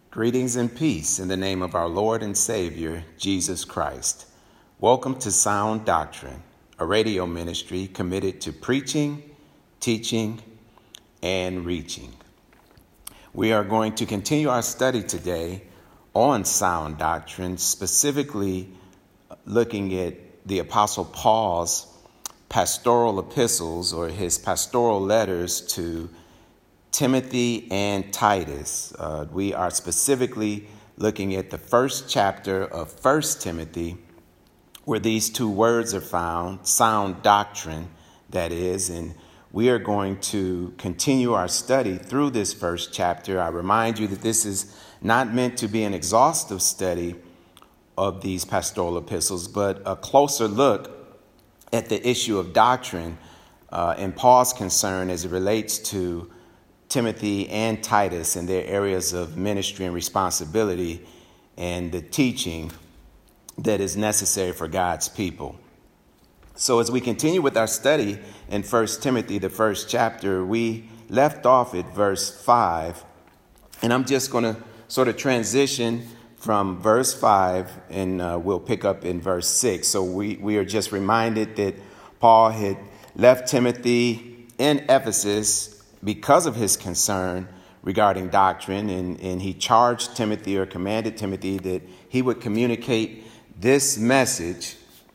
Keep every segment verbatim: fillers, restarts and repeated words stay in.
Greetings and peace in the name of our Lord and Savior, Jesus Christ. Welcome to Sound Doctrine, a radio ministry committed to preaching, teaching, and reaching. We are going to continue our study today on sound doctrine, specifically looking at the Apostle Paul's pastoral epistles or his pastoral letters to Timothy and Titus. Uh, we are specifically looking at the first chapter of First Timothy, where these two words are found, sound doctrine, that is, and we are going to continue our study through this first chapter. I remind you that this is not meant to be an exhaustive study of these pastoral epistles, but a closer look at the issue of doctrine uh, and Paul's concern as it relates to Timothy and Titus and their areas of ministry and responsibility and the teaching that is necessary for God's people. So as we continue with our study in First Timothy, the first chapter, we left off at verse five, and I'm just going to sort of transition from verse five, and uh, we'll pick up in verse six. So we, we are just reminded that Paul had left Timothy in Ephesus because of his concern regarding doctrine, and, and he charged Timothy or commanded Timothy that he would communicate this message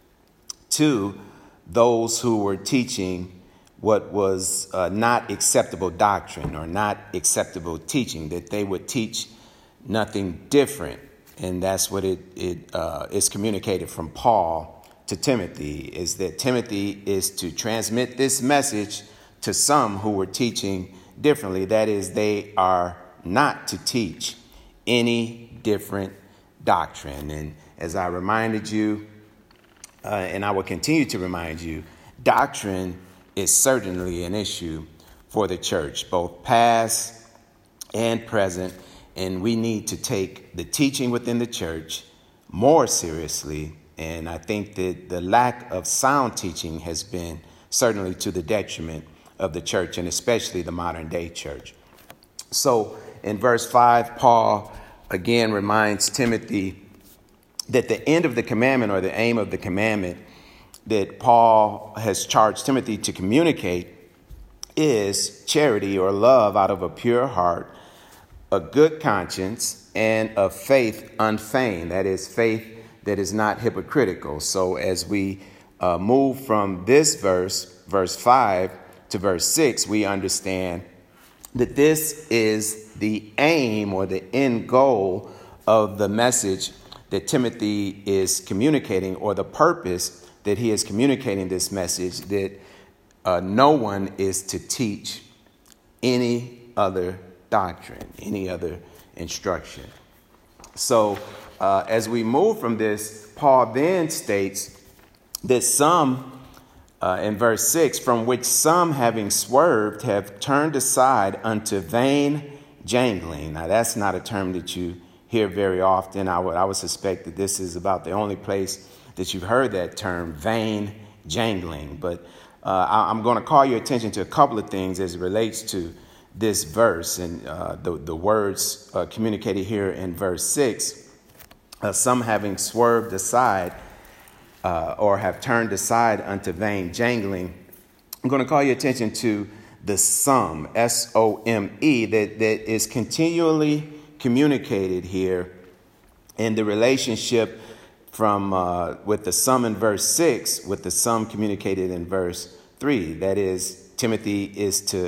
to those who were teaching what was uh, not acceptable doctrine or not acceptable teaching, that they would teach nothing different. And that's what it, it uh, is communicated from Paul to Timothy, is that Timothy is to transmit this message to some who were teaching differently. That is, they are not to teach any different doctrine. And as I reminded you, uh, and I will continue to remind you, doctrine is certainly an issue for the church, both past and present. And we need to take the teaching within the church more seriously. And I think that the lack of sound teaching has been certainly to the detriment of the church, and especially the modern day church. So in verse five, Paul again reminds Timothy that the end of the commandment, or the aim of the commandment that Paul has charged Timothy to communicate, is charity or love out of a pure heart, a good conscience, and a faith unfeigned. That is, faith that is not hypocritical. So as we uh, move from this verse, verse five, to verse six, we understand that this is the aim or the end goal of the message that Timothy is communicating, or the purpose that he is communicating this message, that uh, no one is to teach any other doctrine, any other instruction. So uh, as we move from this, Paul then states that some Uh, in verse six, from which some, having swerved, have turned aside unto vain jangling. Now, that's not a term that you hear very often. I would, I would suspect that this is about the only place that you've heard that term, vain jangling. But uh, I, I'm going to call your attention to a couple of things as it relates to this verse and uh, the, the words uh, communicated here in verse six. Uh, some, having swerved aside, Uh, or have turned aside unto vain jangling. I'm going to call your attention to the some, S O M E, that, that is continually communicated here in the relationship from uh, with the some in verse six, with the some communicated in verse three. That is, Timothy is to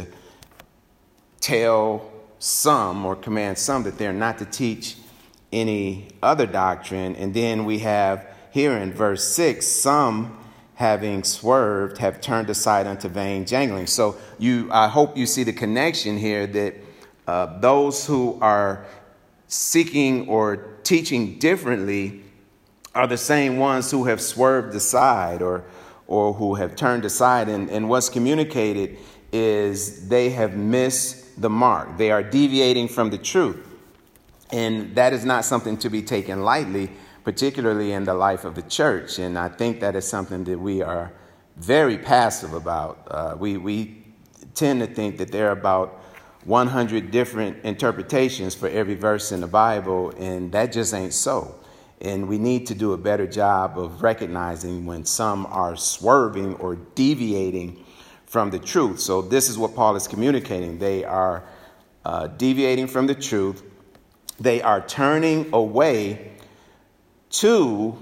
tell some or command some that they're not to teach any other doctrine. And then we have here in verse six, some, having swerved, have turned aside unto vain jangling. So you, I hope you see the connection here, that uh, those who are seeking or teaching differently are the same ones who have swerved aside or or who have turned aside. And, and what's communicated is they have missed the mark. They are deviating from the truth. And that is not something to be taken lightly, particularly in the life of the church. And I think that is something that we are very passive about. Uh, we, we tend to think that they're about one hundred different interpretations for every verse in the Bible, and that just ain't so. And we need to do a better job of recognizing when some are swerving or deviating from the truth. So this is what Paul is communicating. They are uh, deviating from the truth. They are turning away to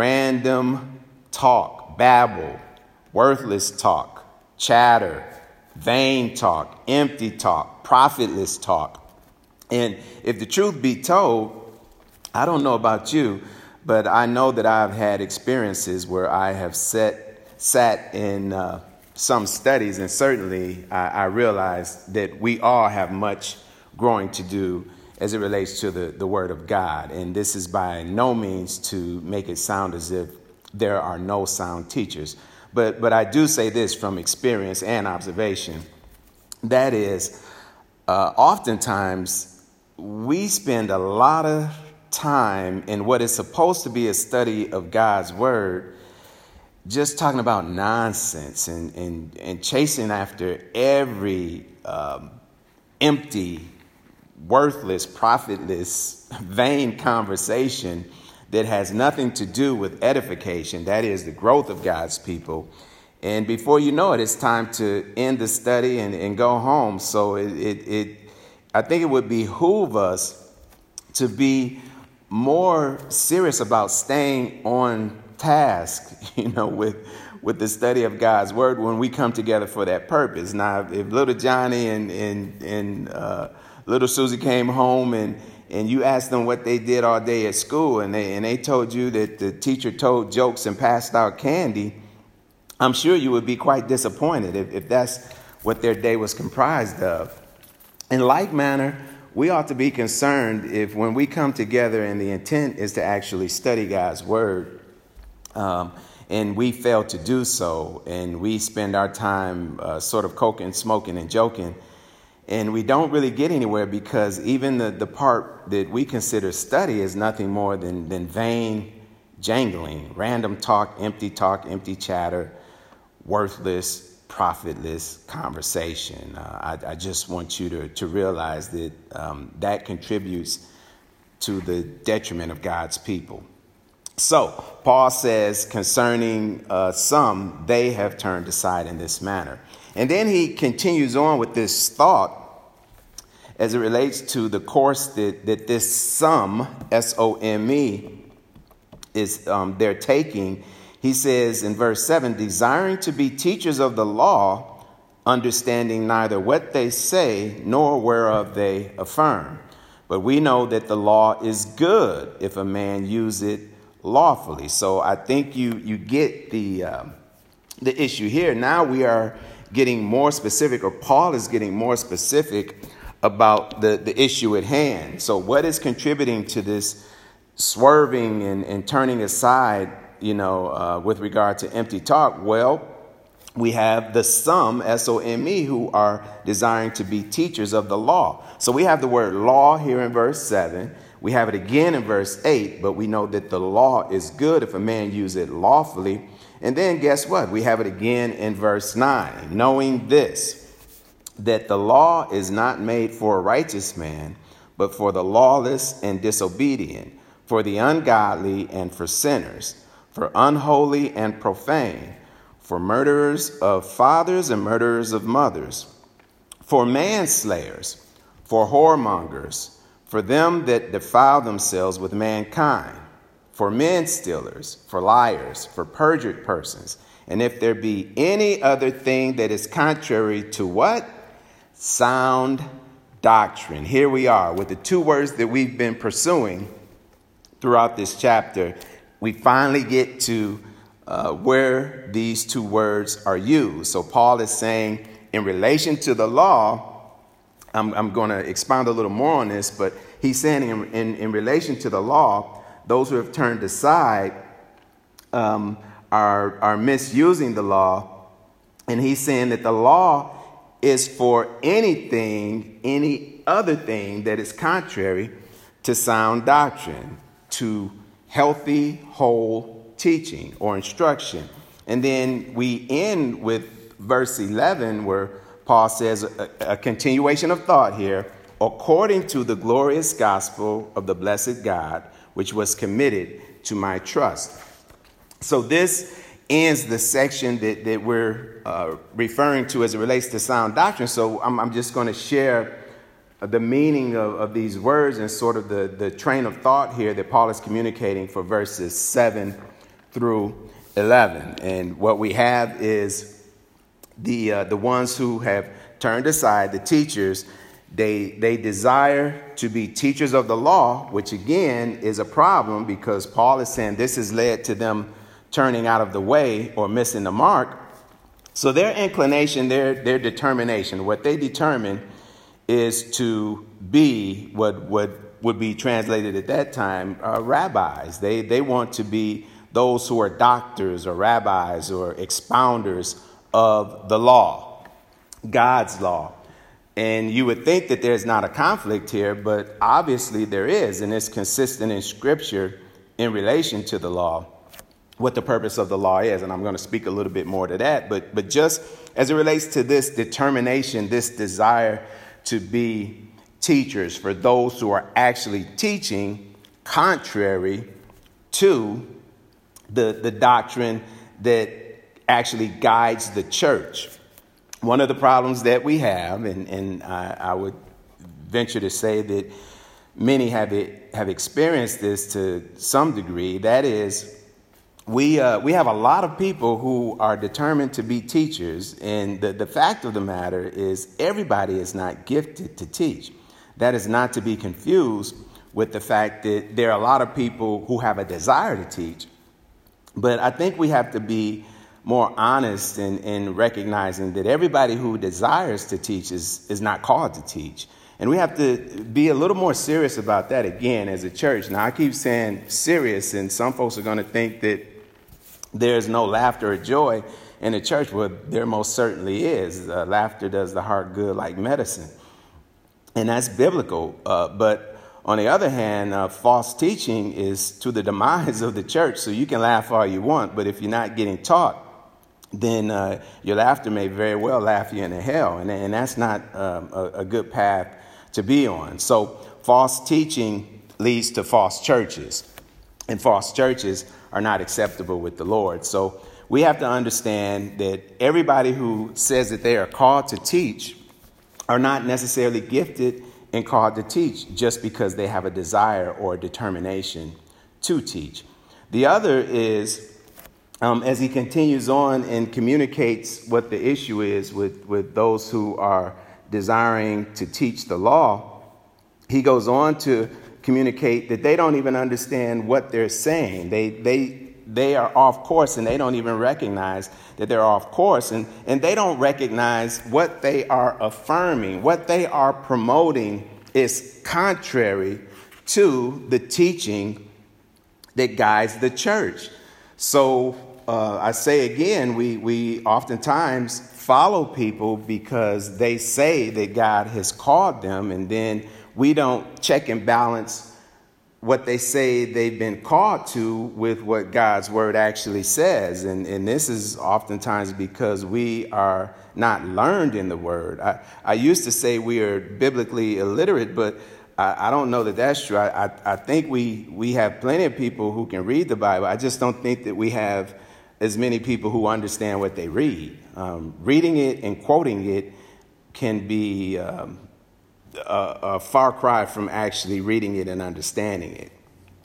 random talk, babble, worthless talk, chatter, vain talk, empty talk, profitless talk. And if the truth be told, I don't know about you, but I know that I've had experiences where I have sat, sat in uh, some studies, and certainly I, I realize that we all have much growing to do as it relates to the, the Word of God. And this is by no means to make it sound as if there are no sound teachers. But but I do say this from experience and observation. That is, uh, oftentimes we spend a lot of time in what is supposed to be a study of God's Word just talking about nonsense and, and, and chasing after every um, empty, worthless, profitless, vain conversation that has nothing to do with edification, that is the growth of God's people. And before you know it, it's time to end the study and, and go home. So it, it, it, I think it would behoove us to be more serious about staying on task, you know, with with the study of God's Word when we come together for that purpose. Now, if little Johnny and and and uh, little Susie came home and and you asked them what they did all day at school, and they and they told you that the teacher told jokes and passed out candy, I'm sure you would be quite disappointed if, if that's what their day was comprised of. In like manner, we ought to be concerned if when we come together and the intent is to actually study God's Word, um, and we fail to do so, and we spend our time uh, sort of coking, smoking, and joking, and we don't really get anywhere because even the, the part that we consider study is nothing more than, than vain jangling, random talk, empty talk, empty chatter, worthless, profitless conversation. Uh, I, I just want you to, to realize that um, that contributes to the detriment of God's people. So Paul says concerning uh, some, they have turned aside in this manner. And then he continues on with this thought as it relates to the course that, that this some, S O M E, is um, they're taking. He says in verse seven, desiring to be teachers of the law, understanding neither what they say nor whereof they affirm. But we know that the law is good if a man use it lawfully. So I think you you get the um, the issue here. Now we are getting more specific, or Paul is getting more specific about the, the issue at hand. So what is contributing to this swerving and, and turning aside, you know, uh, with regard to empty talk? Well, we have the some, S O M E, who are desiring to be teachers of the law. So we have the word law here in verse seven. We have it again in verse eight, but we know that the law is good if a man use it lawfully. And then guess what? We have it again in verse nine, knowing this, that the law is not made for a righteous man, but for the lawless and disobedient, for the ungodly and for sinners, for unholy and profane, for murderers of fathers and murderers of mothers, for manslayers, for whoremongers, for them that defile themselves with mankind, for men stealers, for liars, for perjured persons. And if there be any other thing that is contrary to what? Sound doctrine. Here we are with the two words that we've been pursuing throughout this chapter. We finally get to uh, where these two words are used. So Paul is saying in relation to the law, I'm, I'm going to expound a little more on this, but he's saying in, in, in relation to the law, those who have turned aside um, are, are misusing the law. And he's saying that the law is for anything, any other thing that is contrary to sound doctrine, to healthy, whole teaching or instruction. And then we end with verse eleven, where Paul says a, a continuation of thought here, according to the glorious gospel of the blessed God, which was committed to my trust. So this ends the section that, that we're uh, referring to as it relates to sound doctrine. So I'm, I'm just going to share the meaning of, of these words and sort of the, the train of thought here that Paul is communicating for verses seven through eleven. And what we have is the uh, the ones who have turned aside, the teachers, they they desire to be teachers of the law, which again is a problem because Paul is saying this has led to them turning out of the way or missing the mark. So their inclination, their their determination, what they determine is to be what what would be translated at that time uh, rabbis. They they want to be those who are doctors or rabbis or expounders of the law, God's law. And you would think that there's not a conflict here, but obviously there is, and it's consistent in Scripture in relation to the law, what the purpose of the law is. And I'm going to speak a little bit more to that. But, but just as it relates to this determination, this desire to be teachers for those who are actually teaching contrary to the, the doctrine that actually guides the church. One of the problems that we have, and, and I, I would venture to say that many have it, have experienced this to some degree, that is, we uh, we have a lot of people who are determined to be teachers, and the, the fact of the matter is everybody is not gifted to teach. That is not to be confused with the fact that there are a lot of people who have a desire to teach. But I think we have to be more honest in, in recognizing that everybody who desires to teach is, is not called to teach. And we have to be a little more serious about that again as a church. Now, I keep saying serious, and some folks are going to think that there's no laughter or joy in the church. Well, there most certainly is. Uh, laughter does the heart good like medicine. And that's biblical. Uh, but on the other hand, uh, false teaching is to the demise of the church. So you can laugh all you want, but if you're not getting taught, then uh, your laughter may very well laugh you into hell. And, and that's not um, a, a good path to be on. So false teaching leads to false churches, and false churches are not acceptable with the Lord. So we have to understand that everybody who says that they are called to teach are not necessarily gifted and called to teach just because they have a desire or a determination to teach. The other is, um, as he continues on and communicates what the issue is with, with those who are desiring to teach the law, he goes on to communicate that they don't even understand what they're saying. They they they are off course, and they don't even recognize that they're off course, and, and they don't recognize what they are affirming. What they are promoting is contrary to the teaching that guides the church. So uh, I say again, we, we oftentimes follow people because they say that God has called them, and then we don't check and balance what they say they've been called to with what God's word actually says. And, and this is oftentimes because we are not learned in the word. I, I used to say we are biblically illiterate, but I, I don't know that that's true. I, I, I think we, we have plenty of people who can read the Bible. I just don't think that we have as many people who understand what they read. Um, reading it and quoting it can be um, A, a far cry from actually reading it and understanding it.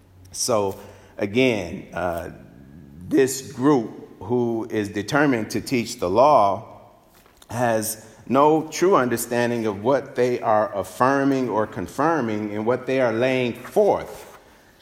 So again, uh, this group who is determined to teach the law has no true understanding of what they are affirming or confirming and what they are laying forth.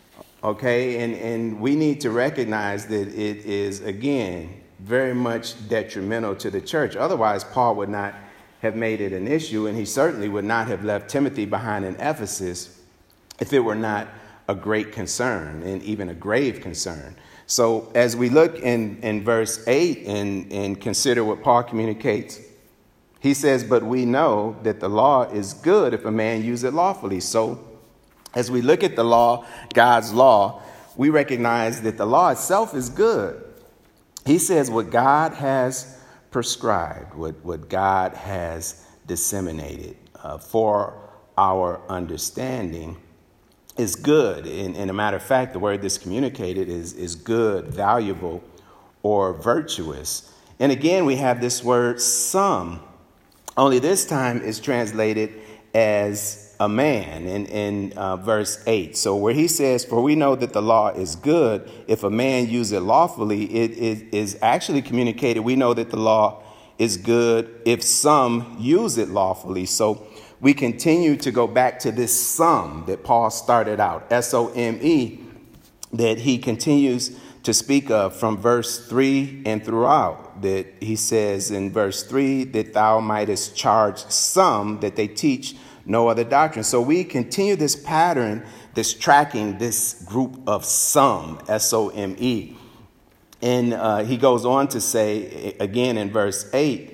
Okay, and, and we need to recognize that it is, again, very much detrimental to the church. Otherwise, Paul would not have made it an issue, and he certainly would not have left Timothy behind in Ephesus if it were not a great concern and even a grave concern. So as we look in, in verse eight and, and consider what Paul communicates, he says, but we know that the law is good if a man use it lawfully. So as we look at the law, God's law, we recognize that the law itself is good. He says what God has prescribed, what, what God has disseminated uh, for our understanding is good. And, and a matter of fact, the word that's communicated is, is good, valuable, or virtuous. And again, we have this word some, only this time is translated as a man in, in uh, verse eight. So where he says, for we know that the law is good if a man use it lawfully, it, it is actually communicated. We know that the law is good if some use it lawfully. So we continue to go back to this some that Paul started out, S O M E, that he continues to speak of from verse three and throughout, that he says in verse three that thou mightest charge some that they teach no other doctrine. So we continue this pattern, this tracking, this group of some, S O M E. And uh, he goes on to say again in verse eight,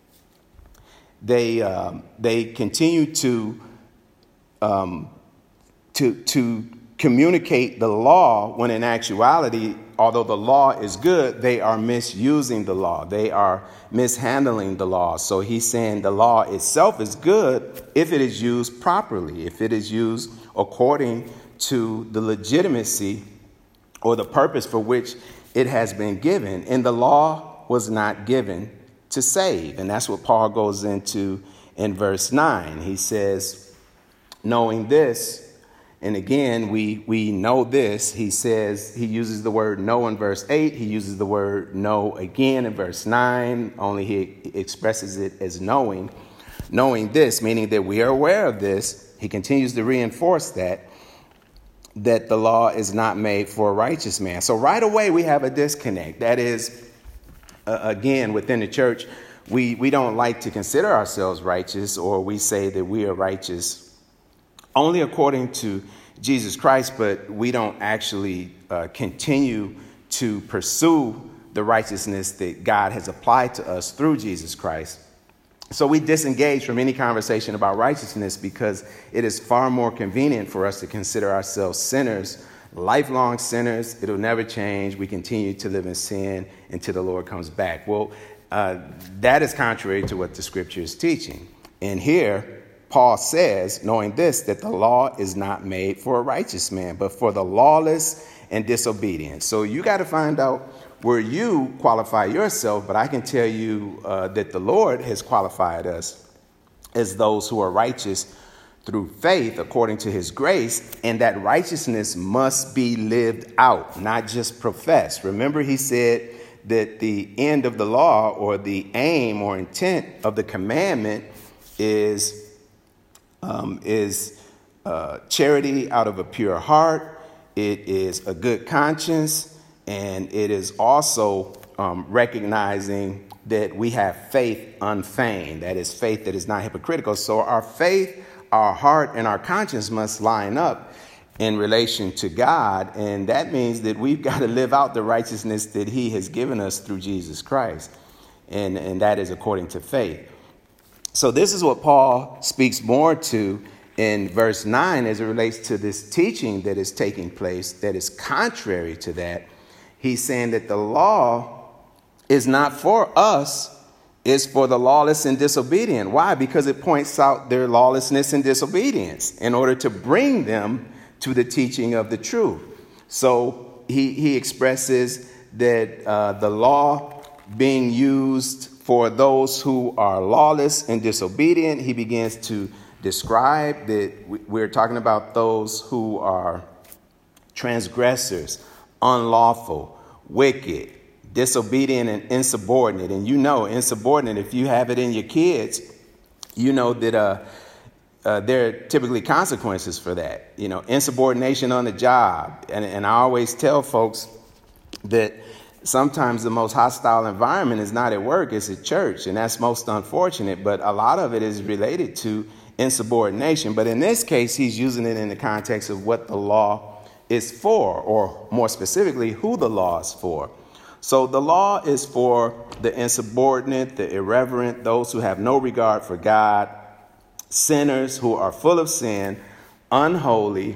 they uh, they continue to um, to to communicate the law when in actuality, although the law is good, they are misusing the law. They are mishandling the law. So he's saying the law itself is good if it is used properly, if it is used according to the legitimacy or the purpose for which it has been given. And the law was not given to save. And that's what Paul goes into in verse nine. He says, knowing this, and again, we, we know this. He says, he uses the word know in verse eight. He uses the word know again in verse nine, only he expresses it as knowing. Knowing this, meaning that we are aware of this. He continues to reinforce that, that the law is not made for a righteous man. So right away, we have a disconnect. That is, uh, again, within the church, we, we don't like to consider ourselves righteous, or we say that we are righteous only according to Jesus Christ, but we don't actually uh, continue to pursue the righteousness that God has applied to us through Jesus Christ. So we disengage from any conversation about righteousness because it is far more convenient for us to consider ourselves sinners, lifelong sinners. It'll never change. We continue to live in sin until the Lord comes back. Well, uh, that is contrary to what the scripture is teaching. And here, Paul says, knowing this, that the law is not made for a righteous man, but for the lawless and disobedient. So you got to find out where you qualify yourself. But I can tell you uh, that the Lord has qualified us as those who are righteous through faith according to his grace. And that righteousness must be lived out, not just professed. Remember, he said that the end of the law, or the aim or intent of the commandment, is Um, is uh, charity out of a pure heart. It is a good conscience, and it is also um, recognizing that we have faith unfeigned. That is faith that is not hypocritical. So our faith, our heart, and our conscience must line up in relation to God, and that means that we've got to live out the righteousness that he has given us through Jesus Christ, and, and that is according to faith. So this is what Paul speaks more to in verse nine as it relates to this teaching that is taking place that is contrary to that. He's saying that the law is not for us, it's for the lawless and disobedient. Why? Because it points out their lawlessness and disobedience in order to bring them to the teaching of the truth. So he, he expresses that uh, the law being used for those who are lawless and disobedient. He begins to describe that we're talking about those who are transgressors, unlawful, wicked, disobedient, and insubordinate. And you know, insubordinate, if you have it in your kids, you know that uh, uh, there are typically consequences for that. You know, insubordination on the job. And, and I always tell folks that sometimes the most hostile environment is not at work, it's at church. And that's most unfortunate. But a lot of it is related to insubordination. But in this case, he's using it in the context of what the law is for, or more specifically, who the law is for. So the law is for the insubordinate, the irreverent, those who have no regard for God, sinners who are full of sin, unholy,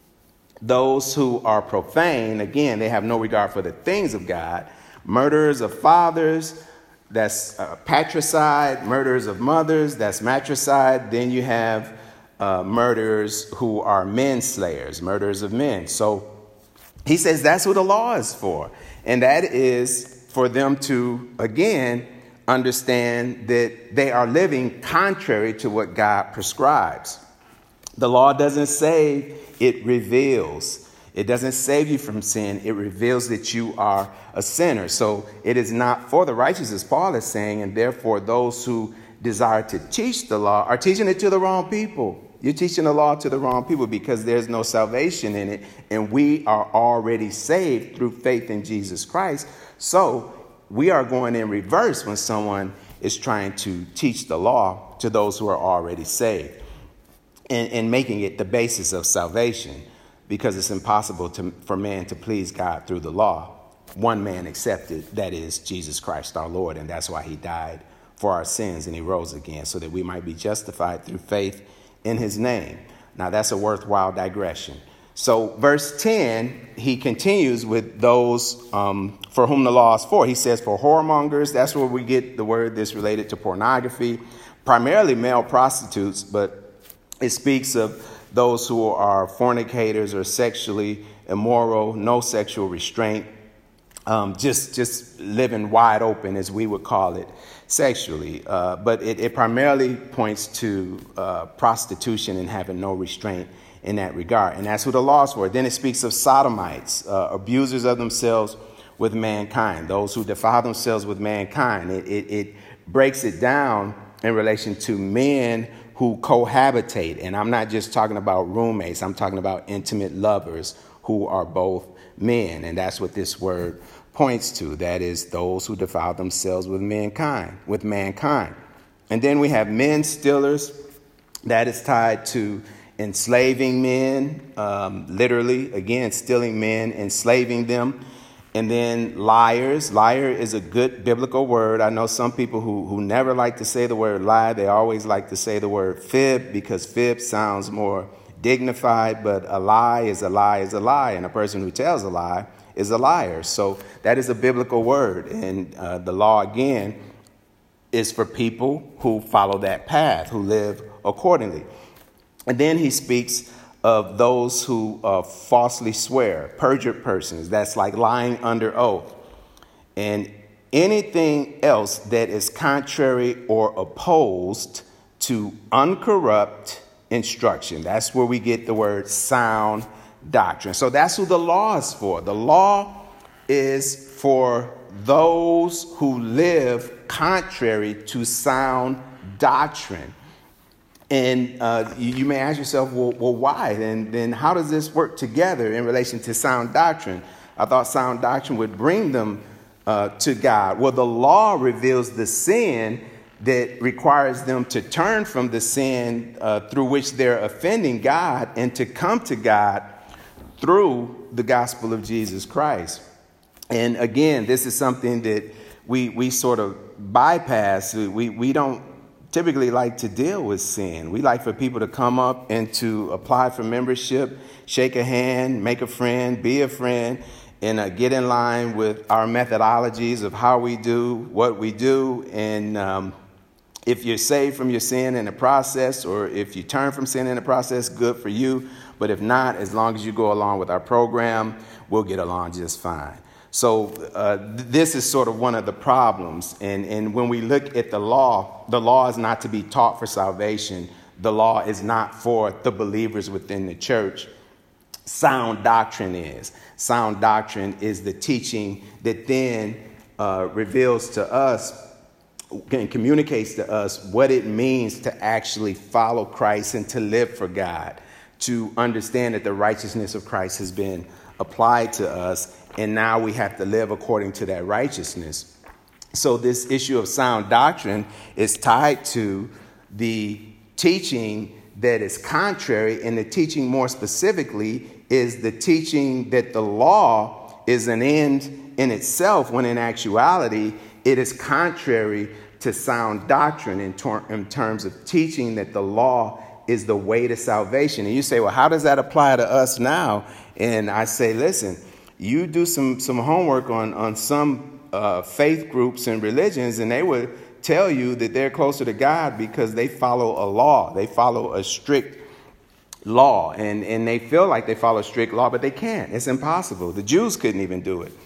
those who are profane. Again, they have no regard for the things of God, murderers of fathers, that's uh, patricide, murders of mothers, that's matricide. Then you have uh, murderers who are men slayers, murderers of men. So he says that's what the law is for. And that is for them to, again, understand that they are living contrary to what God prescribes. The law doesn't save, it reveals. It doesn't save you from sin. It reveals that you are a sinner. So it is not for the righteous, as Paul is saying, and therefore those who desire to teach the law are teaching it to the wrong people. You're teaching the law to the wrong people because there's no salvation in it, and we are already saved through faith in Jesus Christ. So we are going in reverse when someone is trying to teach the law to those who are already saved, and, and making it the basis of salvation. Because it's impossible to, for man to please God through the law. One man accepted, that is Jesus Christ our Lord, and that's why he died for our sins and he rose again so that we might be justified through faith in his name. Now that's a worthwhile digression. So verse ten, he continues with those um, for whom the law is for. He says for whoremongers, that's where we get the word that's related to pornography, primarily male prostitutes, but it speaks of those who are fornicators or sexually immoral, no sexual restraint, um, just just living wide open, as we would call it, sexually. Uh, but it, it primarily points to uh, prostitution and having no restraint in that regard. And that's who the law is for. Then it speaks of sodomites, uh, abusers of themselves with mankind, those who defile themselves with mankind. It, it, it breaks it down in relation to men who cohabitate. And I'm not just talking about roommates. I'm talking about intimate lovers who are both men. And that's what this word points to. That is those who defile themselves with mankind, with mankind. And then we have men stealers. That is tied to enslaving men, um, literally, again, stealing men, enslaving them. And then liars. Liar is a good biblical word. I know some people who, who never like to say the word lie. They always like to say the word fib because fib sounds more dignified. But a lie is a lie is a lie. And a person who tells a lie is a liar. So that is a biblical word. And uh, the law, again, is for people who follow that path, who live accordingly. And then he speaks of those who uh, falsely swear, perjured persons. That's like lying under oath. And anything else that is contrary or opposed to uncorrupt instruction. That's where we get the word sound doctrine. So that's who the law is for. The law is for those who live contrary to sound doctrine. And uh, you, you may ask yourself, well, well, why? And then how does this work together in relation to sound doctrine? I thought sound doctrine would bring them uh, to God. Well, the law reveals the sin that requires them to turn from the sin uh, through which they're offending God and to come to God through the gospel of Jesus Christ. And again, this is something that we we sort of bypass. We we don't typically like to deal with sin. We like for people to come up and to apply for membership, shake a hand, make a friend, be a friend, and uh, get in line with our methodologies of how we do what we do. And um, if you're saved from your sin in the process, or if you turn from sin in the process, good for you. But if not, as long as you go along with our program, we'll get along just fine. So uh, th- this is sort of one of the problems. And, and when we look at the law, the law is not to be taught for salvation. The law is not for the believers within the church. Sound doctrine is. Sound doctrine is the teaching that then uh, reveals to us and communicates to us what it means to actually follow Christ and to live for God, to understand that the righteousness of Christ has been applied to us. And now we have to live according to that righteousness. So this issue of sound doctrine is tied to the teaching that is contrary. And the teaching more specifically is the teaching that the law is an end in itself, when in actuality, it is contrary to sound doctrine in, tor- in terms of teaching that the law is the way to salvation. And you say, well, how does that apply to us now? And I say, listen, you do some some homework on, on some uh, faith groups and religions, and they would tell you that they're closer to God because they follow a law. They follow a strict law, and, and they feel like they follow strict law, but they can't. It's impossible. The Jews couldn't even do it.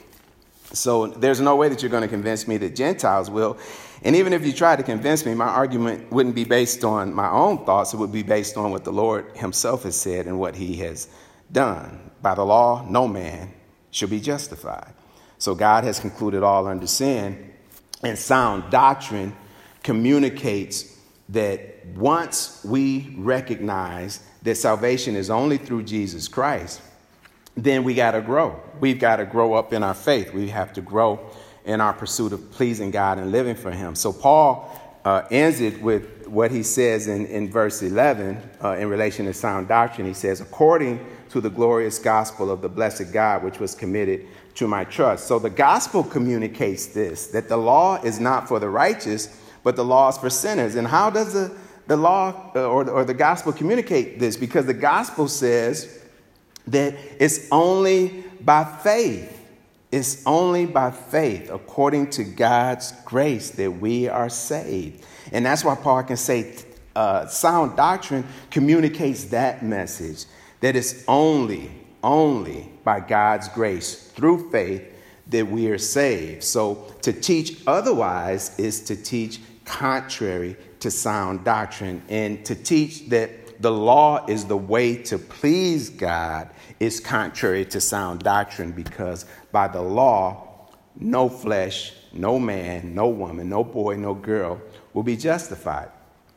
So there's no way that you're going to convince me that Gentiles will. And even if you try to convince me, my argument wouldn't be based on my own thoughts. It would be based on what the Lord himself has said and what he has done. By the law, no man shall be justified. So God has concluded all under sin, and sound doctrine communicates that once we recognize that salvation is only through Jesus Christ, then we got to grow. We've got to grow up in our faith. We have to grow in our pursuit of pleasing God and living for him. So Paul uh, ends it with what he says in, in verse eleven uh, in relation to sound doctrine. He says, according to the glorious gospel of the blessed God, which was committed to my trust. So the gospel communicates this, that the law is not for the righteous, but the law is for sinners. And how does the, the law uh, or, or the gospel communicate this? Because the gospel says that it's only by faith. It's only by faith, according to God's grace, that we are saved. And that's why Paul can say uh, sound doctrine communicates that message, that it's only, only by God's grace through faith that we are saved. So to teach otherwise is to teach contrary to sound doctrine, and to teach that the law is the way to please God is contrary to sound doctrine, because by the law, no flesh, no man, no woman, no boy, no girl will be justified.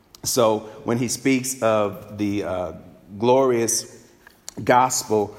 So when he speaks of the uh, glorious gospel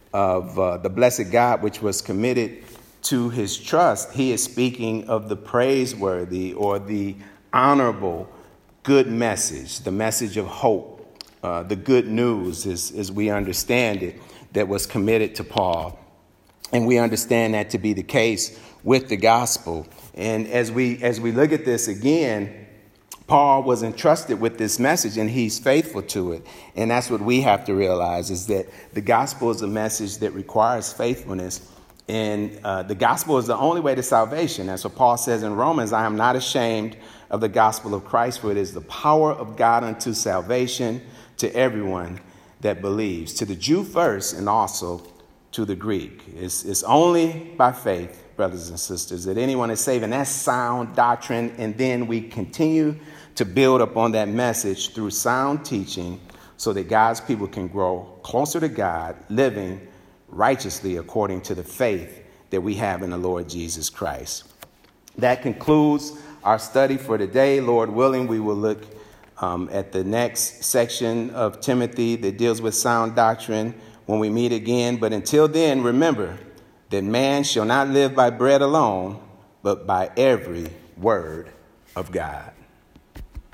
of uh, the blessed God, which was committed to his trust, he is speaking of the praiseworthy or the honorable good message, the message of hope, uh, the good news as, as we understand it, that was committed to Paul. And we understand that to be the case with the gospel. And as we as we look at this again, Paul was entrusted with this message, and he's faithful to it. And that's what we have to realize, is that the gospel is a message that requires faithfulness. And uh, the gospel is the only way to salvation. That's what Paul says in Romans, I am not ashamed of the gospel of Christ, for it is the power of God unto salvation to everyone that believes, to the Jew first and also to the Greek. It's, it's only by faith, brothers and sisters, that anyone is saved. And that's sound doctrine. And then we continue to build upon that message through sound teaching so that God's people can grow closer to God, living righteously according to the faith that we have in the Lord Jesus Christ. That concludes our study for today. Lord willing, we will look um, at the next section of Timothy that deals with sound doctrine when we meet again. But until then, remember that man shall not live by bread alone, but by every word of God.